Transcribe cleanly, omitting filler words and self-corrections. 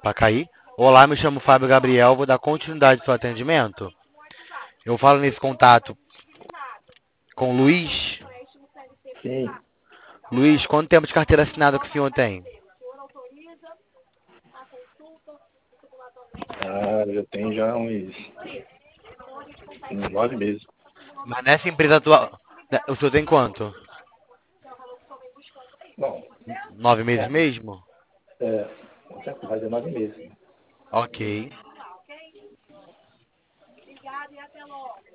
Pacaí. Olá, me chamo Fábio Gabriel, vou dar continuidade ao seu atendimento. Eu falo nesse contato com o Luiz. Sim. Luiz, quanto tempo de carteira assinada que o senhor tem? Já tem já uns 9 meses. Mas nessa empresa atual, o senhor tem quanto? Bom, 9 meses mesmo? com certeza, vai ter 9 meses. Ok.